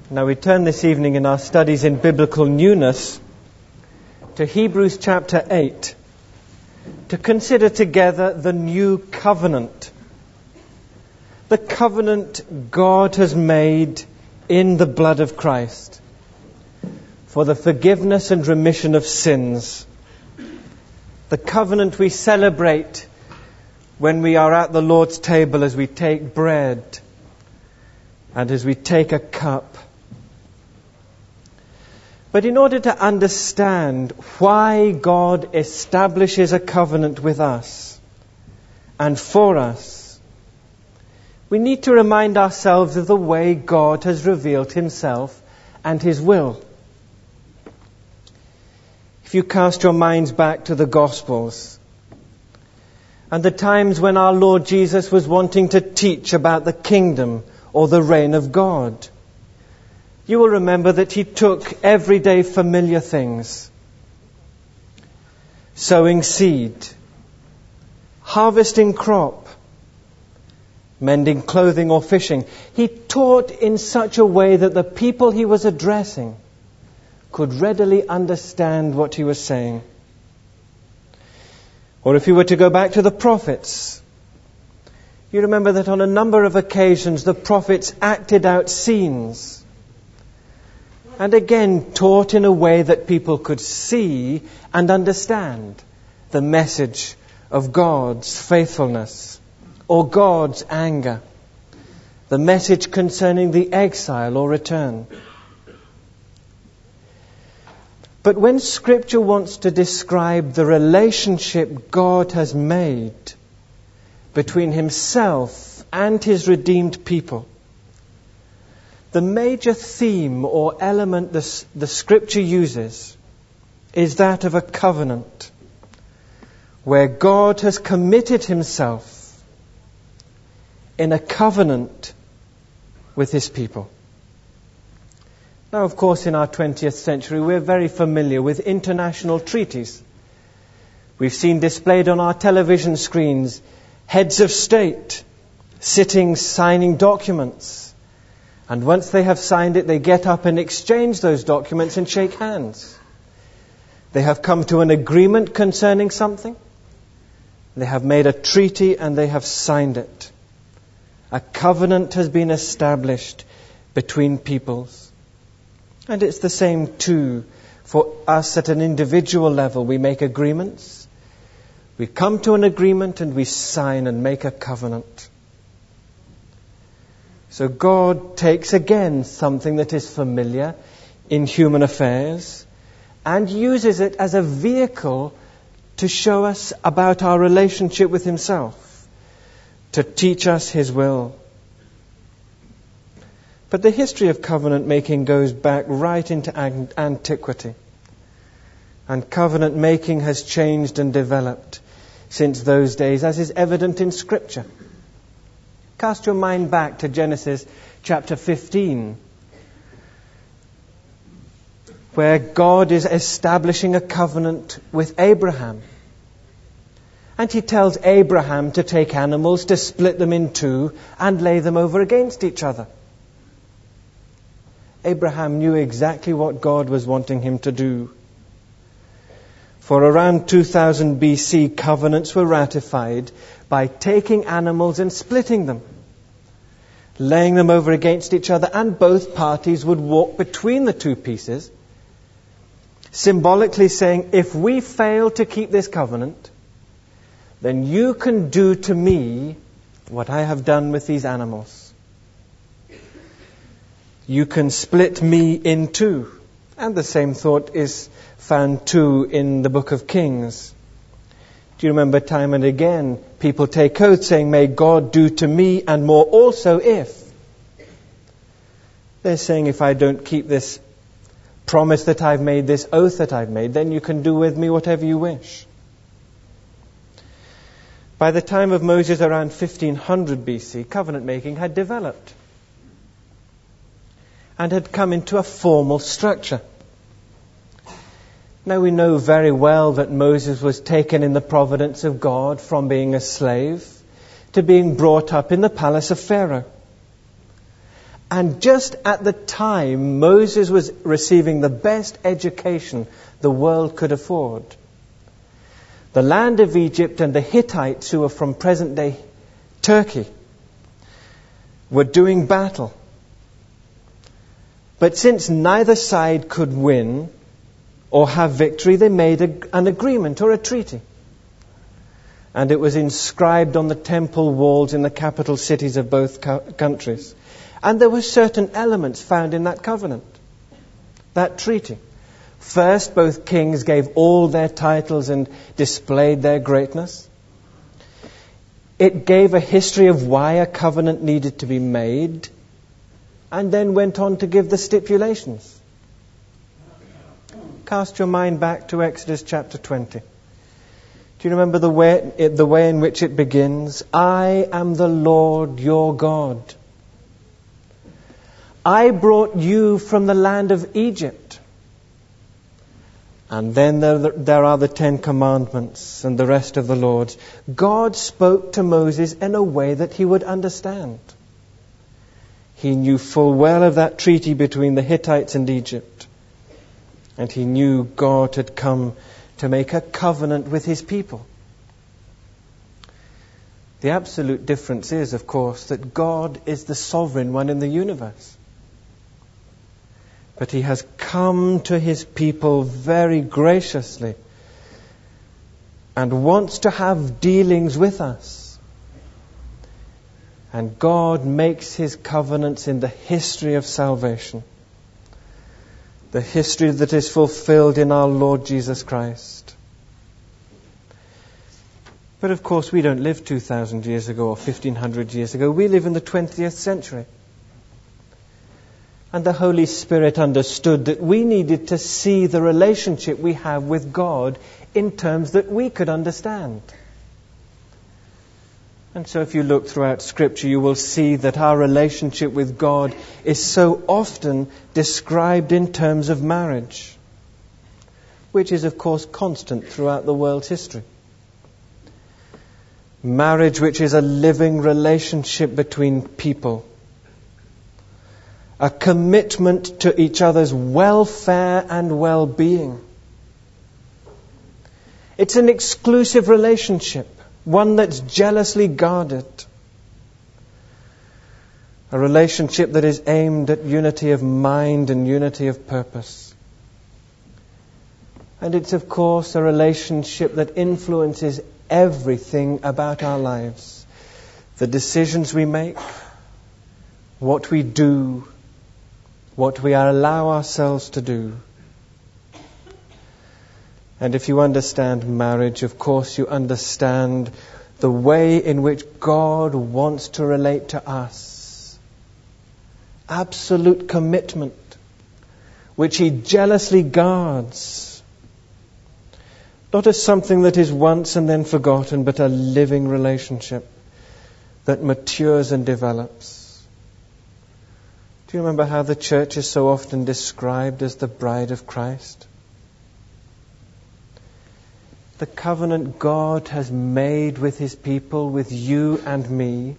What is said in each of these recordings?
Now we turn this evening in our studies in biblical newness to Hebrews chapter 8 to consider together the new covenant. The covenant God has made in the blood of Christ for the forgiveness and remission of sins. The covenant we celebrate when we are at the Lord's table as we take bread and as we take a cup. But in order to understand why God establishes a covenant with us and for us, we need to remind ourselves of the way God has revealed Himself and His will. If you cast your minds back to the Gospels and the times when our Lord Jesus was wanting to teach about the kingdom or the reign of God, you will remember that He took everyday familiar things, sowing seed, harvesting crop, mending clothing or fishing. He taught in such a way that the people He was addressing could readily understand what He was saying. Or if you were to go back to the prophets, you remember that on a number of occasions the prophets acted out scenes and again taught in a way that people could see and understand the message of God's faithfulness or God's anger, the message concerning the exile or return. But when Scripture wants to describe the relationship God has made between Himself and His redeemed people, the major theme or element the Scripture uses is that of a covenant, where God has committed Himself in a covenant with His people. Now, of course, in our 20th century, we're very familiar with international treaties. We've seen displayed on our television screens heads of state sitting signing documents. And once they have signed it, they get up and exchange those documents and shake hands. They have come to an agreement concerning something. They have made a treaty and they have signed it. A covenant has been established between peoples. And it's the same too for us at an individual level. We make agreements. We come to an agreement and we sign and make a covenant. So God takes again something that is familiar in human affairs and uses it as a vehicle to show us about our relationship with Himself, to teach us His will. But the history of covenant making goes back right into antiquity. And covenant making has changed and developed since those days, as is evident in Scripture. Cast your mind back to Genesis chapter 15, where God is establishing a covenant with Abraham. And He tells Abraham to take animals, to split them in two, and lay them over against each other. Abraham knew exactly what God was wanting him to do. For around 2000 BC, covenants were ratified by taking animals and splitting them, laying them over against each other, and both parties would walk between the two pieces, symbolically saying, if we fail to keep this covenant, then you can do to me what I have done with these animals. You can split me in two. And the same thought is found too in the book of Kings. Do you remember time and again people take oath saying, may God do to me and more also if. They're saying, if I don't keep this promise that I've made, this oath that I've made, then you can do with me whatever you wish. By the time of Moses, around 1500 BC, covenant making had developed and had come into a formal structure. Now we know very well that Moses was taken in the providence of God from being a slave to being brought up in the palace of Pharaoh. And just at the time, Moses was receiving the best education the world could afford. The land of Egypt and the Hittites, who were from present-day Turkey, were doing battle. But since neither side could win or have victory, they made an agreement or a treaty. And it was inscribed on the temple walls in the capital cities of both countries. And there were certain elements found in that covenant, that treaty. First, both kings gave all their titles and displayed their greatness. It gave a history of why a covenant needed to be made, and then went on to give the stipulations. Cast your mind back to Exodus chapter 20. Do you remember the way in which it begins? I am the Lord your God. I brought you from the land of Egypt. And then there are the 10 Commandments and the rest of the Lord's. God spoke to Moses in a way that he would understand. He knew full well of that treaty between the Hittites and Egypt. And he knew God had come to make a covenant with his people. The absolute difference is, of course, that God is the sovereign one in the universe. But he has come to his people very graciously and wants to have dealings with us. And God makes his covenants in the history of salvation. The history that is fulfilled in our Lord Jesus Christ. But of course we don't live 2,000 years ago or 1,500 years ago. We live in the 20th century. And the Holy Spirit understood that we needed to see the relationship we have with God in terms that we could understand. And so if you look throughout Scripture, you will see that our relationship with God is so often described in terms of marriage, which is, of course, constant throughout the world's history. Marriage, which is a living relationship between people. A commitment to each other's welfare and well-being. It's an exclusive relationship, one that's jealously guarded. A relationship that is aimed at unity of mind and unity of purpose. And it's, of course, a relationship that influences everything about our lives. The decisions we make, what we do, what we allow ourselves to do. And if you understand marriage, of course you understand the way in which God wants to relate to us. Absolute commitment, which he jealously guards. Not as something that is once and then forgotten, but a living relationship that matures and develops. Do you remember how the church is so often described as the bride of Christ? The covenant God has made with his people, with you and me,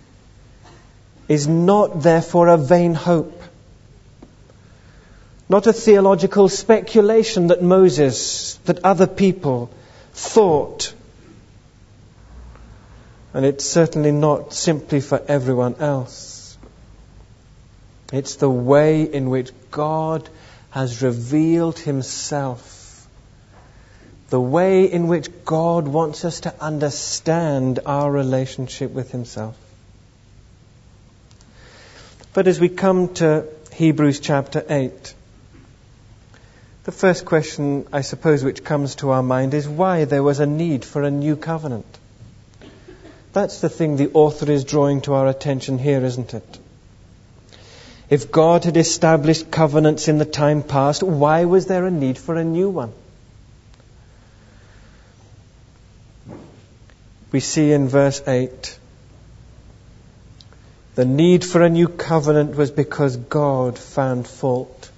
is not therefore a vain hope. Not a theological speculation that Moses, that other people thought. And it's certainly not simply for everyone else. It's the way in which God has revealed himself. The way in which God wants us to understand our relationship with himself. But as we come to Hebrews chapter 8, the first question, I suppose, which comes to our mind is why there was a need for a new covenant. That's the thing the author is drawing to our attention here, isn't it? If God had established covenants in the time past, why was there a need for a new one? We see in verse 8, the need for a new covenant was because God found fault.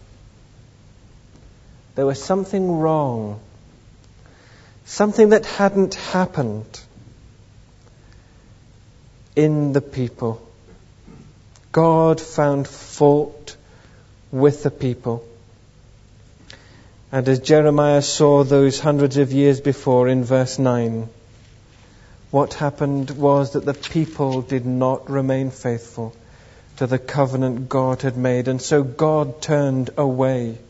There was something wrong, something that hadn't happened in the people. God found fault with the people. And as Jeremiah saw those hundreds of years before in verse 9, what happened was that the people did not remain faithful to the covenant God had made, and so God turned away.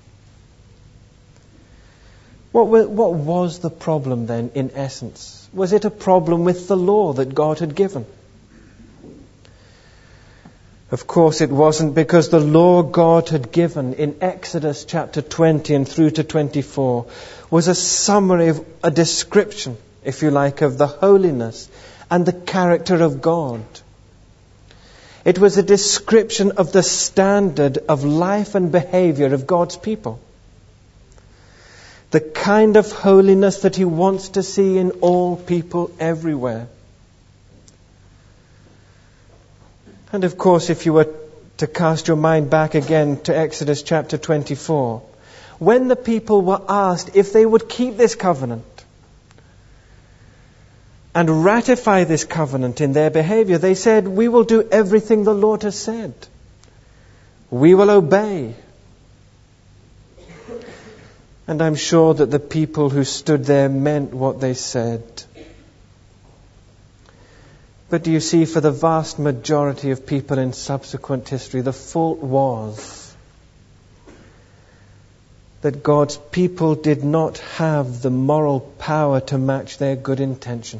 What was the problem then, in essence? Was it a problem with the law that God had given? Of course it wasn't, because the law God had given in Exodus chapter 20 and through to 24 was a summary, of a description, if you like, of the holiness and the character of God. It was a description of the standard of life and behavior of God's people. The kind of holiness that He wants to see in all people everywhere. And of course, if you were to cast your mind back again to Exodus chapter 24, when the people were asked if they would keep this covenant and ratify this covenant in their behavior, they said, "We will do everything the Lord has said. We will obey." And I'm sure that the people who stood there meant what they said. But do you see, for the vast majority of people in subsequent history, the fault was that God's people did not have the moral power to match their good intention.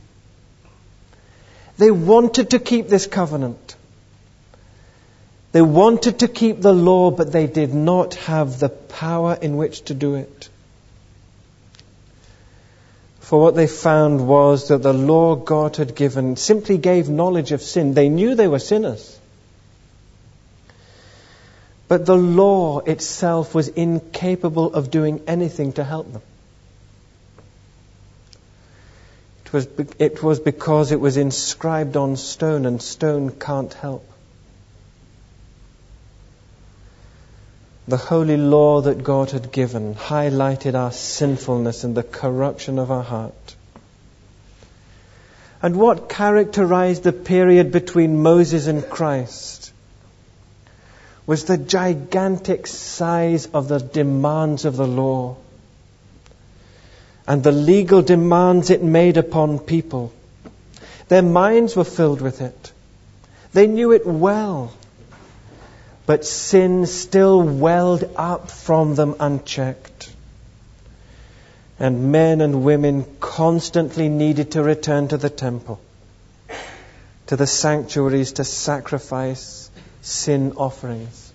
They wanted to keep this covenant. They wanted to keep the law, but they did not have the power in which to do it. For what they found was that the law God had given simply gave knowledge of sin. They knew they were sinners. But the law itself was incapable of doing anything to help them. It was because it was inscribed on stone, and stone can't help. The holy law that God had given highlighted our sinfulness and the corruption of our heart. And what characterized the period between Moses and Christ was the gigantic size of the demands of the law and the legal demands it made upon people. Their minds were filled with it. They knew it well. But sin still welled up from them unchecked. And men and women constantly needed to return to the temple, to the sanctuaries, to sacrifice sin offerings.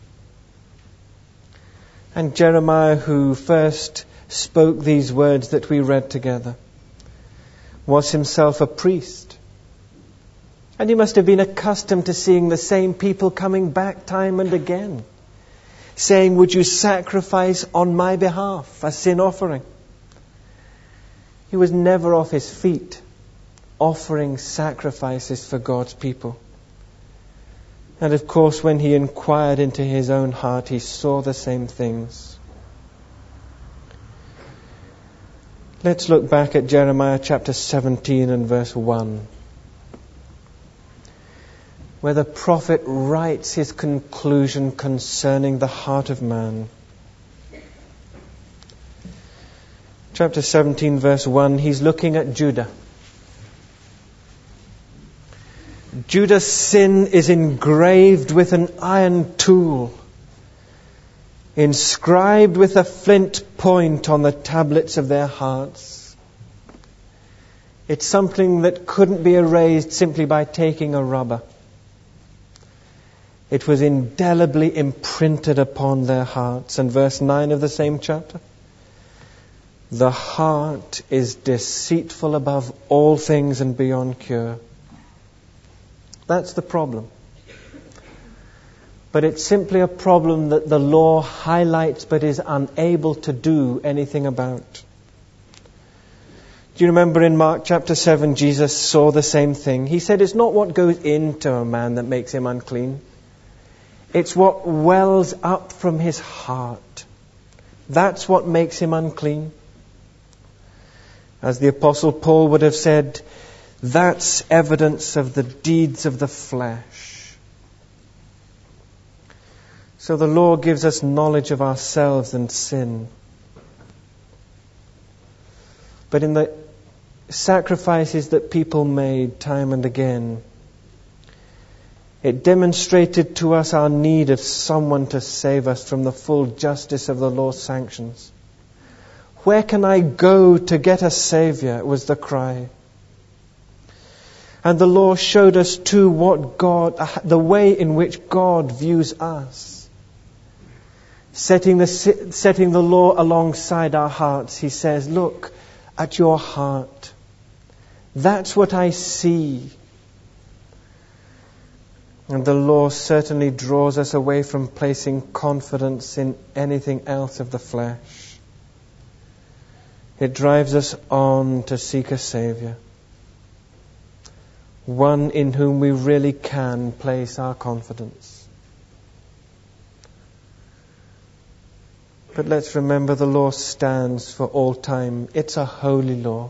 And Jeremiah, who first spoke these words that we read together, was himself a priest. And he must have been accustomed to seeing the same people coming back time and again, saying, "Would you sacrifice on my behalf a sin offering?" He was never off his feet offering sacrifices for God's people. And of course, when he inquired into his own heart, he saw the same things. Let's look back at Jeremiah chapter 17 and verse 1. Where the prophet writes his conclusion concerning the heart of man. Chapter 17, verse 1, he's looking at Judah. Judah's sin is engraved with an iron tool, inscribed with a flint point on the tablets of their hearts. It's something that couldn't be erased simply by taking a rubber. It was indelibly imprinted upon their hearts. And verse 9 of the same chapter, the heart is deceitful above all things and beyond cure. That's the problem. But it's simply a problem that the law highlights but is unable to do anything about. Do you remember in Mark chapter 7, Jesus saw the same thing? He said it's not what goes into a man that makes him unclean. It's what wells up from his heart. That's what makes him unclean. As the Apostle Paul would have said, that's evidence of the deeds of the flesh. So the law gives us knowledge of ourselves and sin. But in the sacrifices that people made time and again, it demonstrated to us our need of someone to save us from the full justice of the law's sanctions. Where can I go to get a Savior? Was the cry. And the law showed us too the way in which God views us. Setting the law alongside our hearts, He says, look at your heart. That's what I see. And the law certainly draws us away from placing confidence in anything else of the flesh. It drives us on to seek a Savior. One in whom we really can place our confidence. But let's remember the law stands for all time. It's a holy law.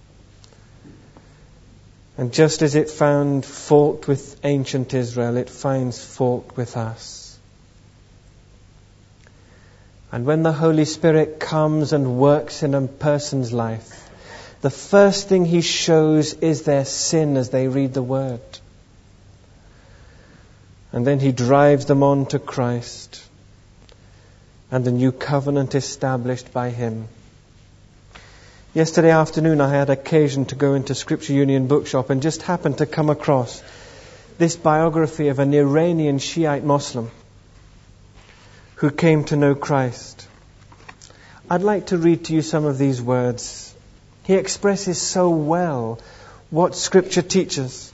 And just as it found fault with ancient Israel, it finds fault with us. And when the Holy Spirit comes and works in a person's life, the first thing He shows is their sin as they read the Word. And then He drives them on to Christ and the new covenant established by Him. Yesterday afternoon I had occasion to go into Scripture Union bookshop and just happened to come across this biography of an Iranian Shiite Muslim who came to know Christ. I'd like to read to you some of these words. He expresses so well what Scripture teaches.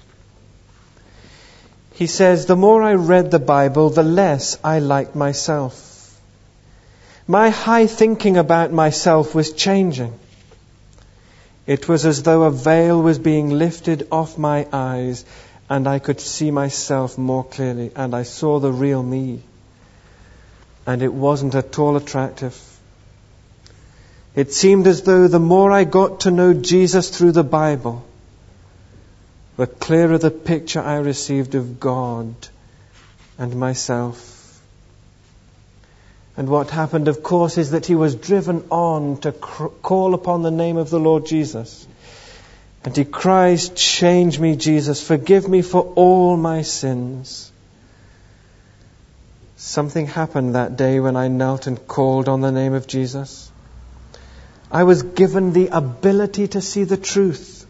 He says, the more I read the Bible, the less I liked myself. My high thinking about myself was changing. It was as though a veil was being lifted off my eyes and I could see myself more clearly, and I saw the real me. And it wasn't at all attractive. It seemed as though the more I got to know Jesus through the Bible, the clearer the picture I received of God and myself. And what happened, of course, is that he was driven on to call upon the name of the Lord Jesus. And he cries, change me, Jesus, forgive me for all my sins. Something happened that day when I knelt and called on the name of Jesus. I was given the ability to see the truth.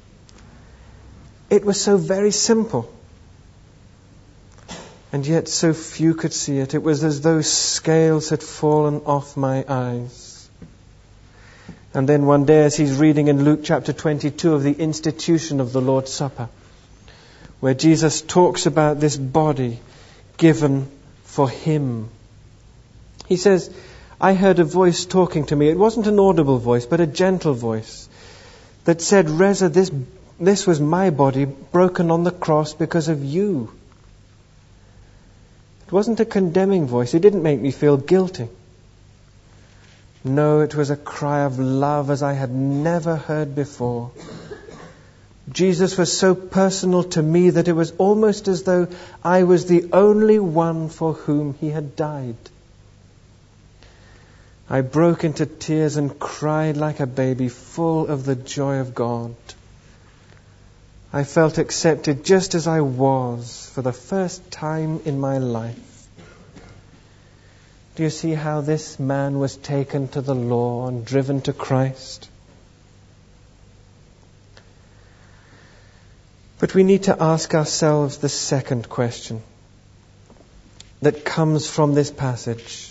It was so very simple. And yet so few could see it. It was as though scales had fallen off my eyes. And then one day, as he's reading in Luke chapter 22 of the institution of the Lord's Supper, where Jesus talks about this body given for him, he says, I heard a voice talking to me. It wasn't an audible voice, but a gentle voice that said, Reza, this was my body broken on the cross because of you. It wasn't a condemning voice. It didn't make me feel guilty. No, it was a cry of love as I had never heard before. Jesus was so personal to me that it was almost as though I was the only one for whom he had died. I broke into tears and cried like a baby, full of the joy of God. I felt accepted just as I was for the first time in my life. Do you see how this man was taken to the law and driven to Christ? But we need to ask ourselves the second question that comes from this passage.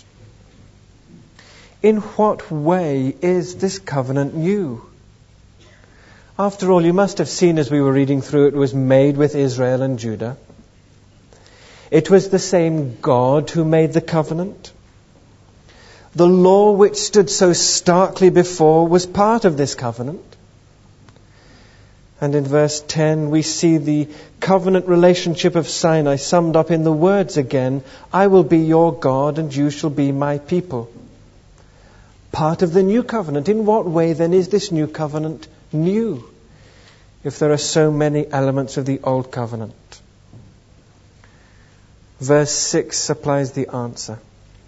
In what way is this covenant new? After all, you must have seen as we were reading through, it was made with Israel and Judah. It was the same God who made the covenant. The law which stood so starkly before was part of this covenant. And in verse 10 we see the covenant relationship of Sinai summed up in the words again, I will be your God and you shall be my people. Part of the new covenant. In what way then is this new covenant new, if there are so many elements of the old covenant? Verse 6 supplies the answer.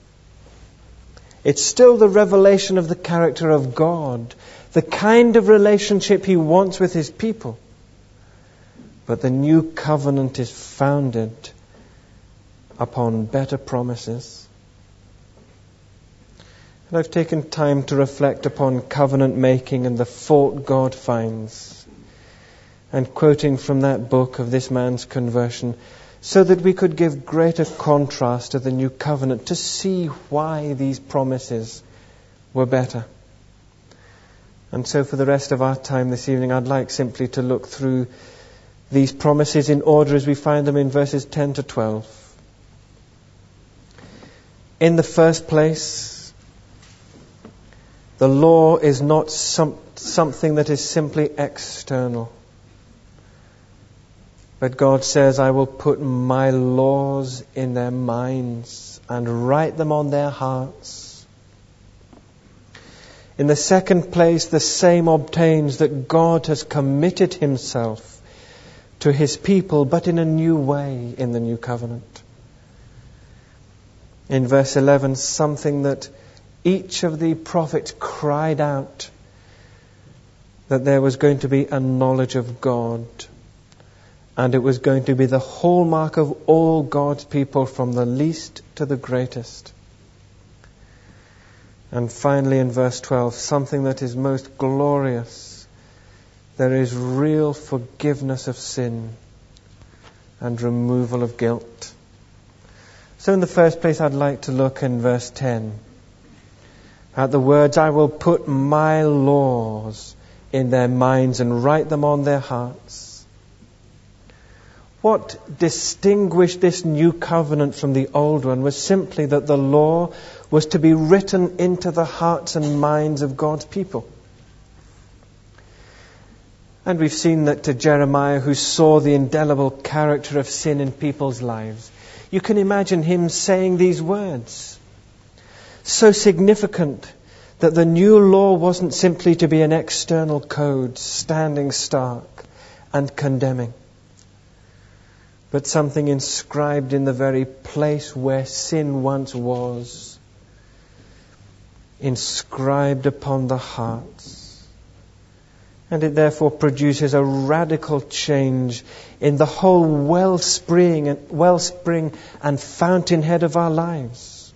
It's still the revelation of the character of God, the kind of relationship He wants with His people. But the new covenant is founded upon better promises. And I've taken time to reflect upon covenant making and the fault God finds. And quoting from that book of this man's conversion, so that we could give greater contrast to the new covenant, to see why these promises were better. And so for the rest of our time this evening, I'd like simply to look through these promises in order as we find them in verses 10 to 12. In the first place, the law is not something that is simply external. But God says, I will put my laws in their minds and write them on their hearts. In the second place, the same obtains that God has committed Himself to His people, but in a new way in the new covenant. In verse 11, something that each of the prophets cried out, that there was going to be a knowledge of God. And it was going to be the hallmark of all God's people, from the least to the greatest. And finally in verse 12, something that is most glorious. There is real forgiveness of sin and removal of guilt. So in the first place, I'd like to look in verse 10 at the words, I will put my laws in their minds and write them on their hearts. What distinguished this new covenant from the old one was simply that the law was to be written into the hearts and minds of God's people. And we've seen that to Jeremiah, who saw the indelible character of sin in people's lives, you can imagine him saying these words. So significant that the new law wasn't simply to be an external code standing stark and condemning, but something inscribed in the very place where sin once was, inscribed upon the hearts. And it therefore produces a radical change in the whole wellspring and fountainhead of our lives.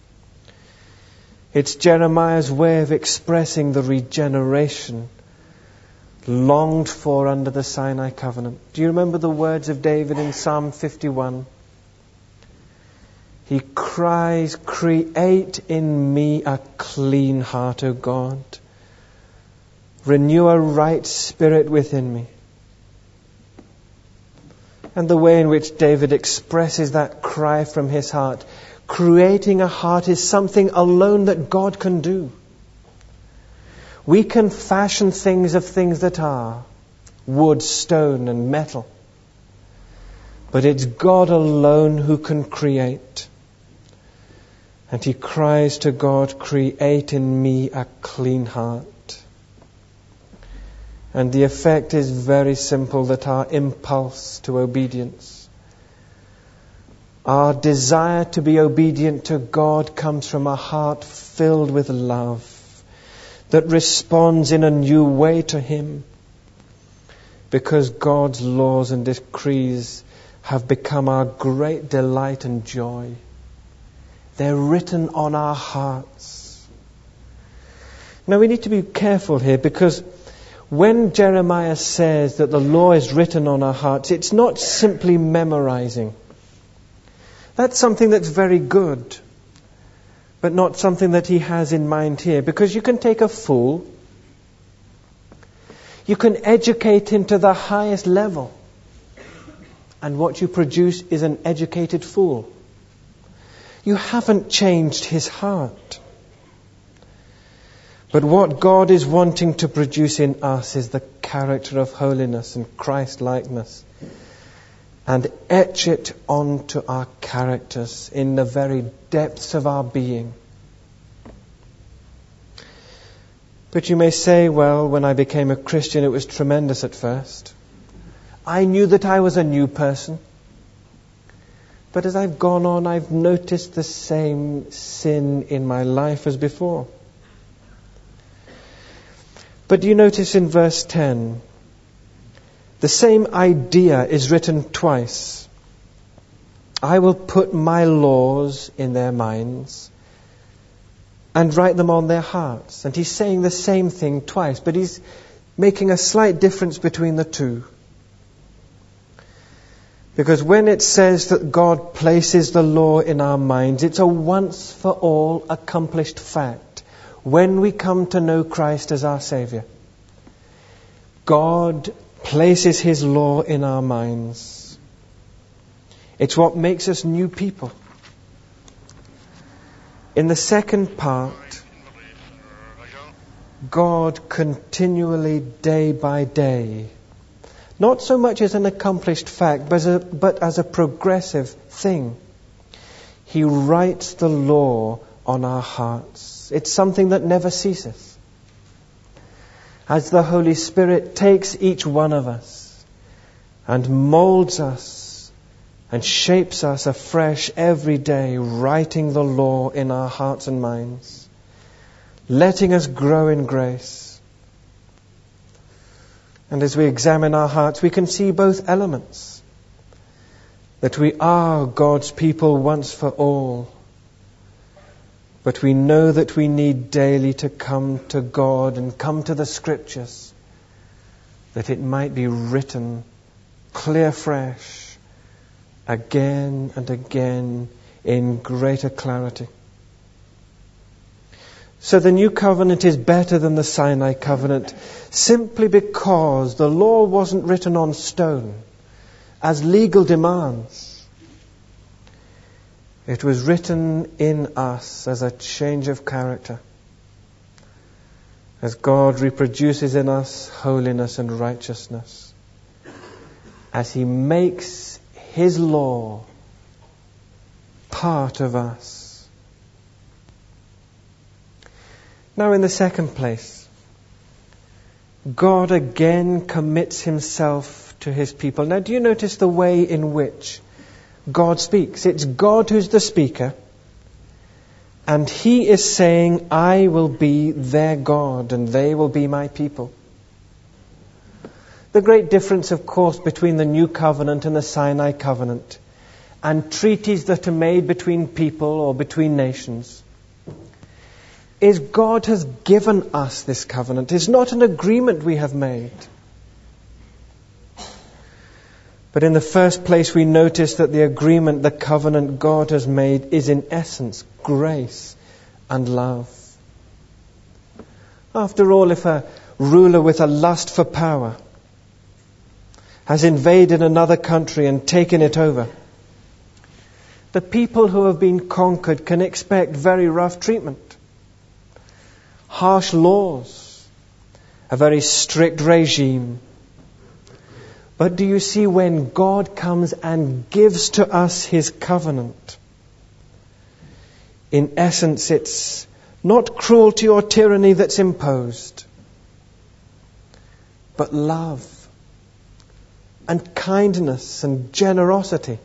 It's Jeremiah's way of expressing the regeneration longed for under the Sinai covenant. Do you remember the words of David in Psalm 51? He cries, create in me a clean heart, O God. Renew a right spirit within me. And the way in which David expresses that cry from his heart, creating a heart, is something alone that God can do. We can fashion things of things that are wood, stone, and metal. But it's God alone who can create. And he cries to God, create in me a clean heart. And the effect is very simple, that our impulse to obedience, our desire to be obedient to God, comes from a heart filled with love, that responds in a new way to Him, because God's laws and decrees have become our great delight and joy. They're written on our hearts. Now we need to be careful here, because when Jeremiah says that the law is written on our hearts, it's not simply memorizing. That's something that's very good, but not something that he has in mind here. Because you can take a fool, you can educate him to the highest level, and what you produce is an educated fool. You haven't changed his heart. But what God is wanting to produce in us is the character of holiness and Christ-likeness, and etch it onto our characters in the very depths of our being. But you may say, well, when I became a Christian, it was tremendous at first. I knew that I was a new person. But as I've gone on, I've noticed the same sin in my life as before. But do you notice in verse 10, the same idea is written twice. I will put my laws in their minds and write them on their hearts. And he's saying the same thing twice, but he's making a slight difference between the two. Because when it says that God places the law in our minds, it's a once for all accomplished fact. When we come to know Christ as our Savior, God places His law in our minds. It's what makes us new people. In the second part, God continually, day by day, not so much as an accomplished fact, but as a progressive thing, He writes the law on our hearts. It's something that never ceases. As the Holy Spirit takes each one of us and molds us and shapes us afresh every day, writing the law in our hearts and minds, letting us grow in grace. And as we examine our hearts, we can see both elements. That we are God's people once for all. But we know that we need daily to come to God and come to the Scriptures, that it might be written clear fresh, again and again in greater clarity. So the new covenant is better than the Sinai covenant simply because the law wasn't written on stone as legal demands. It was written in us as a change of character, as God reproduces in us holiness and righteousness, as He makes His law part of us. Now, in the second place, God again commits Himself to His people. Now, do you notice the way in which God speaks? It's God who's the speaker, and He is saying, I will be their God, and they will be my people. The great difference, of course, between the New Covenant and the Sinai Covenant, and treaties that are made between people or between nations, is God has given us this covenant. It's not an agreement we have made. But in the first place, we notice that the agreement, the covenant God has made is in essence grace and love. After all, if a ruler with a lust for power has invaded another country and taken it over, the people who have been conquered can expect very rough treatment. Harsh laws, a very strict regime. But do you see, when God comes and gives to us His covenant, in essence it's not cruelty or tyranny that's imposed, but love and kindness and generosity.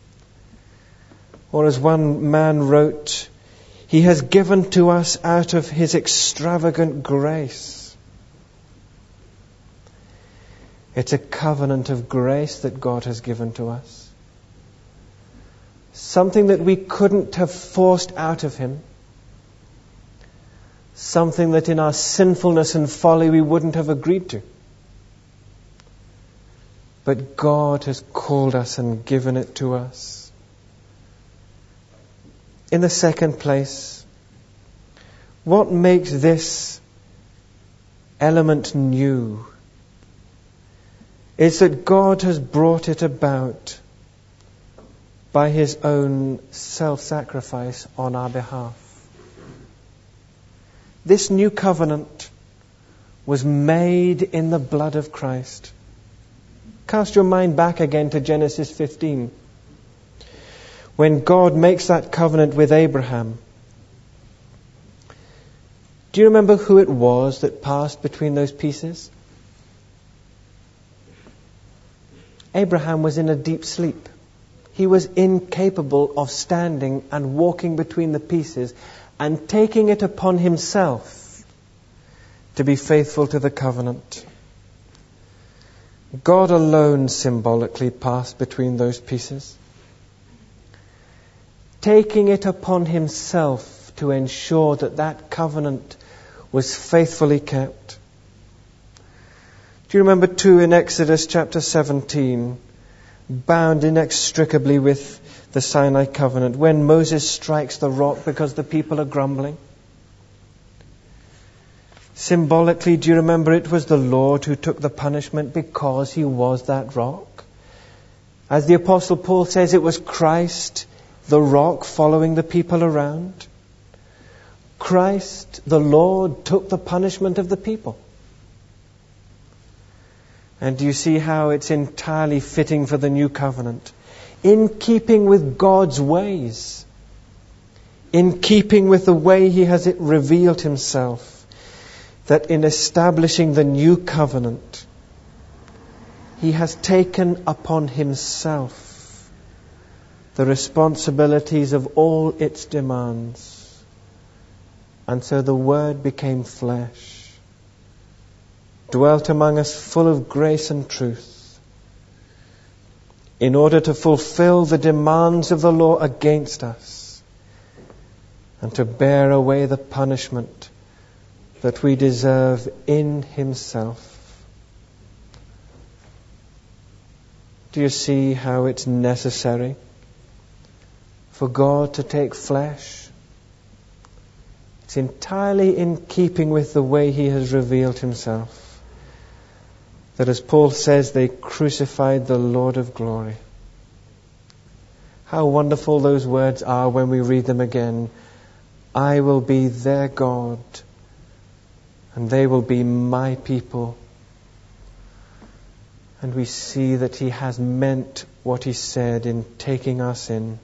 Or as one man wrote, He has given to us out of His extravagant grace. It's a covenant of grace that God has given to us. Something that we couldn't have forced out of Him. Something that in our sinfulness and folly we wouldn't have agreed to. But God has called us and given it to us. In the second place, what makes this element new is that God has brought it about by His own self-sacrifice on our behalf. This new covenant was made in the blood of Christ. Cast your mind back again to Genesis 15. When God makes that covenant with Abraham, do you remember who it was that passed between those pieces? Abraham was in a deep sleep. He was incapable of standing and walking between the pieces and taking it upon himself to be faithful to the covenant. God alone symbolically passed between those pieces, taking it upon himself to ensure that that covenant was faithfully kept. Do you remember too in Exodus chapter 17, bound inextricably with the Sinai covenant, when Moses strikes the rock because the people are grumbling? Symbolically, do you remember it was the Lord who took the punishment because he was that rock? As the Apostle Paul says, it was Christ, the rock, following the people around. Christ, the Lord, took the punishment of the people. And do you see how it's entirely fitting for the new covenant? In keeping with God's ways, in keeping with the way he has revealed himself, that in establishing the new covenant, he has taken upon himself the responsibilities of all its demands. And so the Word became flesh, dwelt among us full of grace and truth, in order to fulfill the demands of the law against us and to bear away the punishment that we deserve in himself. Do you see how it's necessary for God to take flesh? It's entirely in keeping with the way he has revealed himself, that, as Paul says, they crucified the Lord of glory. How wonderful those words are when we read them again. I will be their God, and they will be my people. And we see that he has meant what he said in taking our sin.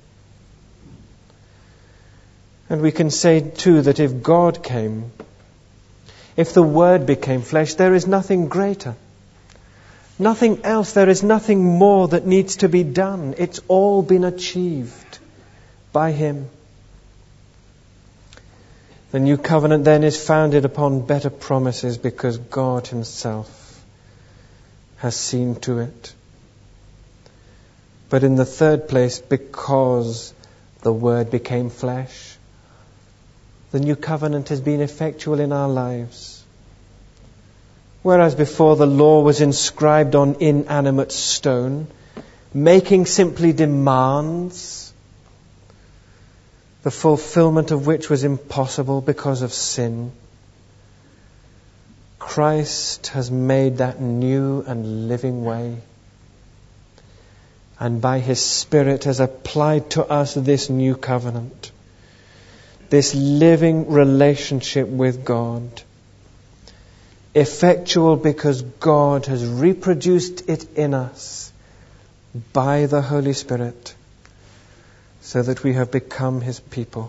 And we can say too that if God came, if the Word became flesh, there is nothing greater. Nothing else. There is nothing more that needs to be done. It's all been achieved by him. The new covenant then is founded upon better promises because God himself has seen to it. But in the third place, because the Word became flesh, the new covenant has been effectual in our lives. Whereas before the law was inscribed on inanimate stone, making simply demands, the fulfillment of which was impossible because of sin, Christ has made that new and living way. And by his Spirit has applied to us this new covenant, this living relationship with God, effectual because God has reproduced it in us by the Holy Spirit, so that we have become his people.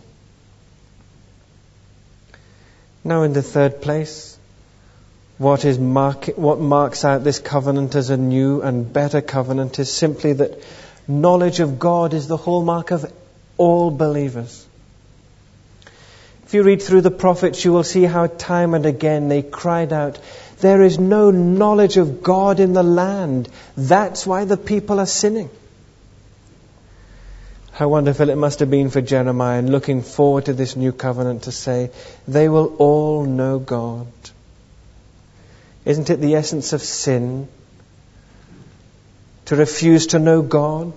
Now in the third place, what marks out this covenant as a new and better covenant is simply that knowledge of God is the hallmark of all believers. If you read through the prophets, you will see how time and again they cried out, there is no knowledge of God in the land. That's why the people are sinning. How wonderful it must have been for Jeremiah, and looking forward to this new covenant, to say, they will all know God. Isn't it the essence of sin to refuse to know God?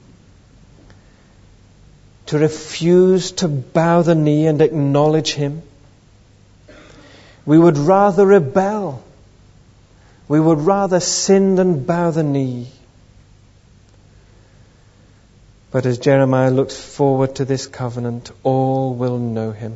To refuse to bow the knee and acknowledge him? We would rather rebel. We would rather sin than bow the knee. But as Jeremiah looks forward to this covenant, all will know him.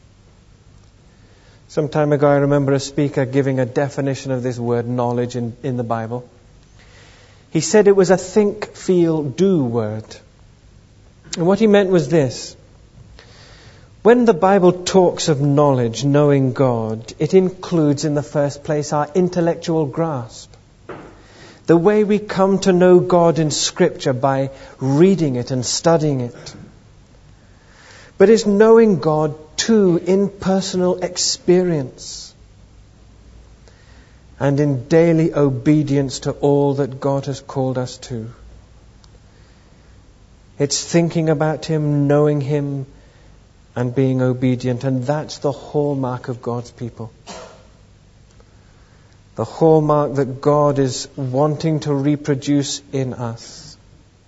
Some time ago, I remember a speaker giving a definition of this word knowledge in the Bible. He said it was a think, feel, do word. And what he meant was this. When the Bible talks of knowledge, knowing God, it includes in the first place our intellectual grasp. The way we come to know God in Scripture by reading it and studying it. But it's knowing God too in personal experience and in daily obedience to all that God has called us to. It's thinking about Him, knowing Him, and being obedient. And that's the hallmark of God's people. The hallmark that God is wanting to reproduce in us.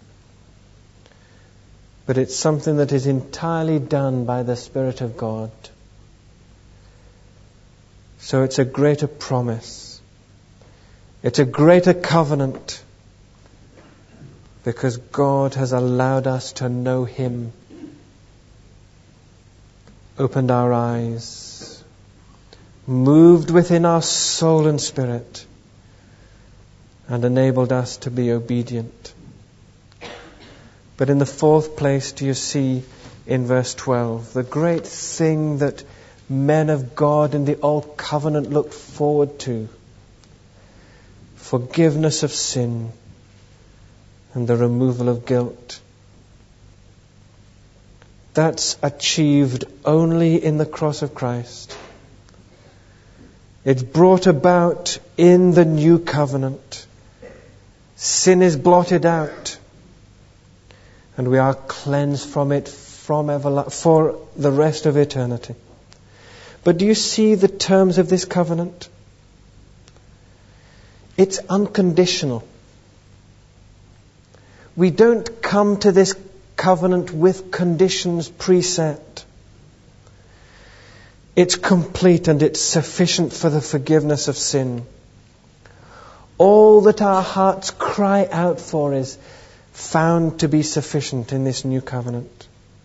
But it's something that is entirely done by the Spirit of God. So it's a greater promise. It's a greater covenant. Because God has allowed us to know Him. Opened our eyes. Moved within our soul and spirit. And enabled us to be obedient. But in the fourth place, do you see in verse 12, the great thing that men of God in the Old Covenant looked forward to. Forgiveness of sin and the removal of guilt. That's achieved only in the cross of Christ. It's brought about in the new covenant. Sin is blotted out. And we are cleansed from it for the rest of eternity. But do you see the terms of this covenant? It's unconditional. We don't come to this covenant with conditions preset. It's complete and it's sufficient for the forgiveness of sin. All that our hearts cry out for is found to be sufficient in this new covenant.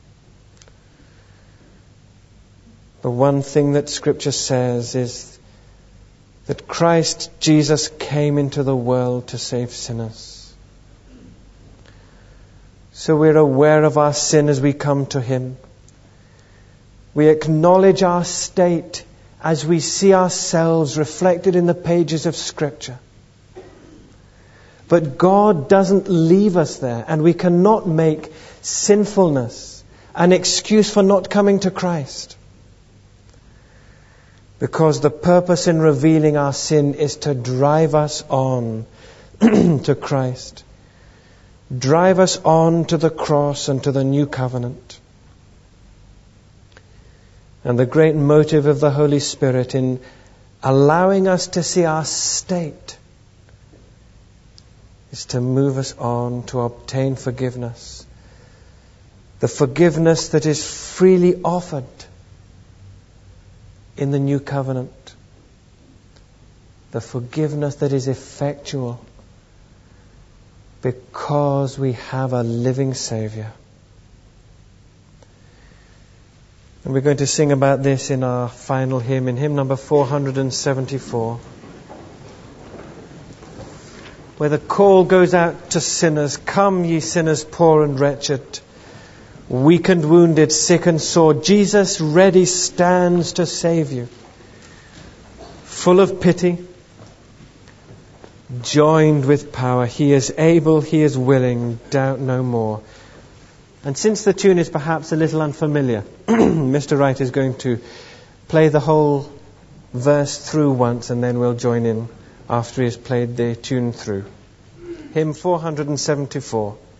The one thing that Scripture says is that Christ Jesus came into the world to save sinners. So we're aware of our sin as we come to Him. We acknowledge our state as we see ourselves reflected in the pages of Scripture. But God doesn't leave us there, and we cannot make sinfulness an excuse for not coming to Christ. Because the purpose in revealing our sin is to drive us on to Christ. Drive us on to the cross and to the new covenant. And the great motive of the Holy Spirit in allowing us to see our state is to move us on to obtain forgiveness. The forgiveness that is freely offered in the new covenant. The forgiveness that is effectual because we have a living Saviour. And we're going to sing about this in our final hymn, in hymn number 474. Where the call goes out to sinners, come ye sinners poor and wretched, weak and wounded, sick and sore, Jesus ready stands to save you. Full of pity, joined with power, He is able, He is willing, doubt no more. And since the tune is perhaps a little unfamiliar, Mr. Wright is going to play the whole verse through once, and then we'll join in after he has played the tune through. Hymn 474.